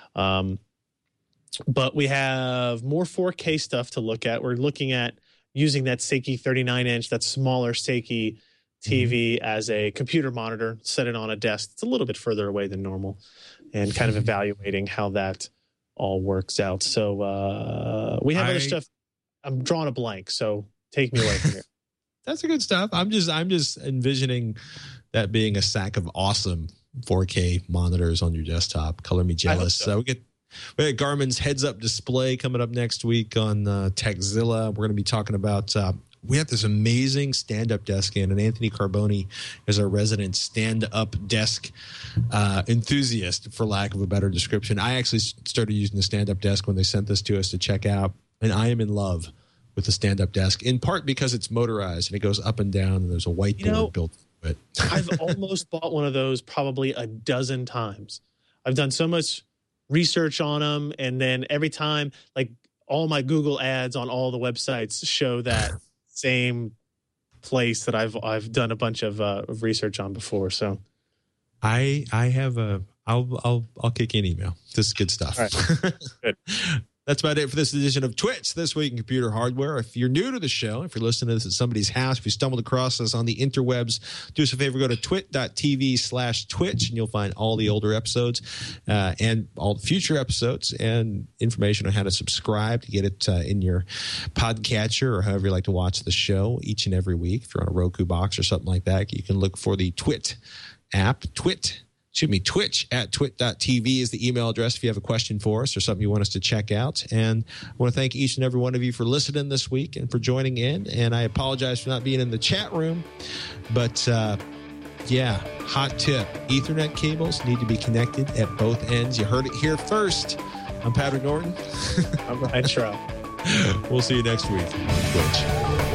But we have more 4K stuff to look at. We're looking at using that Seiki 39-inch, that smaller Seiki TV as a computer monitor, set it on a desk. It's a little bit further away than normal, and kind of evaluating how that all works out. So we have other stuff. I'm drawing a blank, so take me away from here. That's the good stuff. I'm just envisioning that being a stack of awesome 4K monitors on your desktop. Color me jealous. So we got Garmin's heads-up display coming up next week on Techzilla. We're going to be talking about we have this amazing stand-up desk in, and Anthony Carboni is our resident stand-up desk enthusiast, for lack of a better description. I actually started using the stand-up desk when they sent this to us to check out, and I am in love with the stand-up desk, in part because it's motorized and it goes up and down, and there's a whiteboard built into it. I've almost bought one of those probably a dozen times. I've done so much research on them, and then every time, like, all my Google ads on all the websites show that same place that I've done a bunch of research on before. So I have I'll kick you an email. This is good stuff. All right. Good. That's about it for this edition of Twitch, This Week in Computer Hardware. If you're new to the show, if you're listening to this at somebody's house, if you stumbled across us on the interwebs, do us a favor, go to twit.tv/Twitch, and you'll find all the older episodes and all the future episodes and information on how to subscribe to get it in your podcatcher or however you like to watch the show each and every week. If you're on a Roku box or something like that, you can look for the Twit app, Twitch at twit.tv is the email address if you have a question for us or something you want us to check out. And I want to thank each and every one of you for listening this week and for joining in. And I apologize for not being in the chat room. But, hot tip. Ethernet cables need to be connected at both ends. You heard it here first. I'm Patrick Norton. I'm Ryan Shroud. We'll see you next week on Twitch.